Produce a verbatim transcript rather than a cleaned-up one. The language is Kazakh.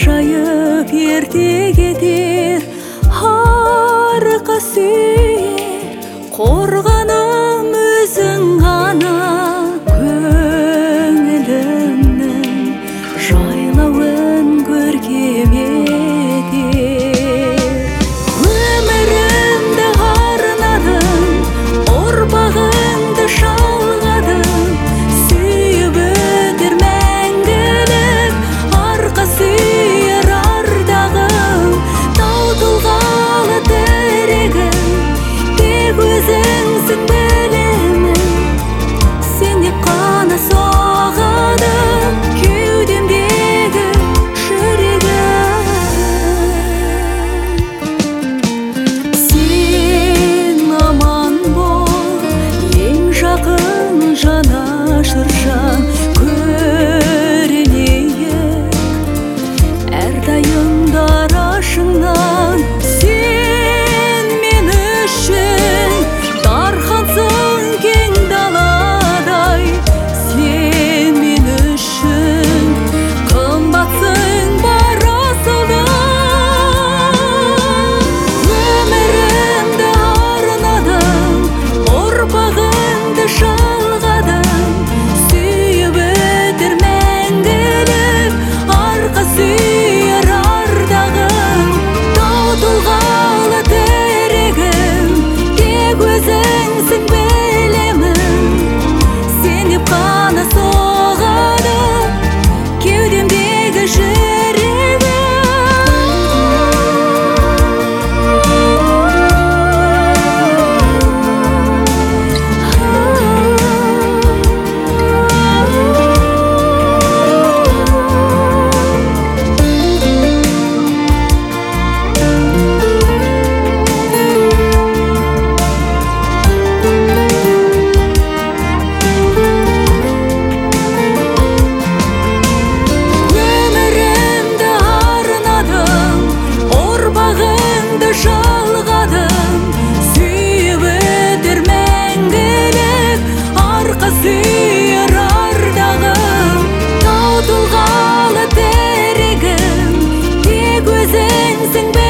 жайып ерте кетер, арқа сүйер, қорғаным өзің ғана. Көңілімнің жайлауын көркем етер. Өмірімді арнадым, ұрпағыңды жалғадым, сүйіп өтер мәңгілік арқа сүйер ардағым. Тау тұлғалы тірегім, тек өзіңсің білемін. Сен деп қана соғады кеудемдегі жүрегім. Сен аман бол, ең жақын жанашыржан көрінейік әрдайым дарашыңнан. Сен мен үшін дархансың кең даладай, сен мен үшін қымбатсың бар асылдан. Өмірімді арнадым, ұрпағыңды жалғадым, сүйіп өтер мәңгілік арқа сүйер ардағым. Тау тұлғалы тірегім, тек өзіңсің білемін. Сен деп қана соғады кеудемдегі жүрегім. Өмірімді арнадым, ұрпағыңды жалғадым, сүйіп өтер мәңгілік арқа сүйер ардағым. Тау тұлғалы тірегім, тек өзіңсің